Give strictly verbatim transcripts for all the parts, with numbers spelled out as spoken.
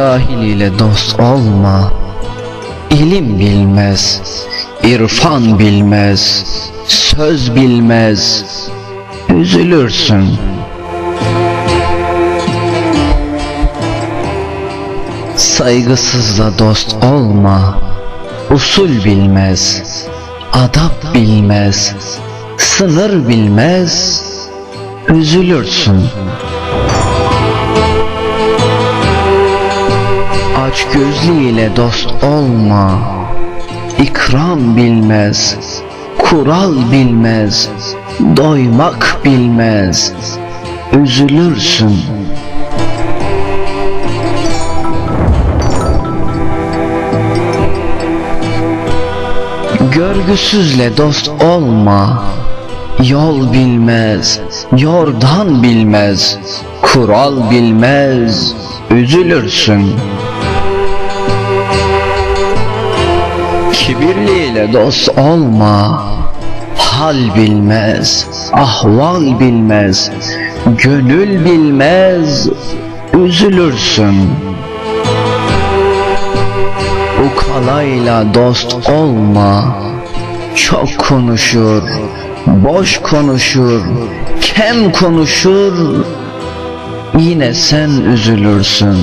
Cahil ile dost olma. İlim bilmez, irfan bilmez, söz bilmez, üzülürsün. Saygısızla dost olma. Usul bilmez, adap bilmez, sınır bilmez, üzülürsün. Açgözlü ile dost olma. İkram bilmez, kural bilmez, doymak bilmez, üzülürsün. Görgüsüzle dost olma. Yol bilmez, yordan bilmez, kural bilmez, üzülürsün. Kibirliyle dost olma. Hal bilmez, ahval bilmez, gönül bilmez, üzülürsün. Ukalayla dost olma. Çok konuşur, boş konuşur, kem konuşur, yine sen üzülürsün.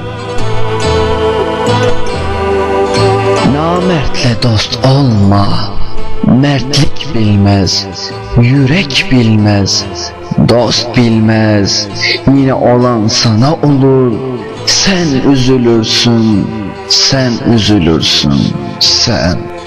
Namertle dost olma. Mertlik bilmez, yürek bilmez, dost bilmez, yine olan sana olur, sen üzülürsün, sen üzülürsün, sen.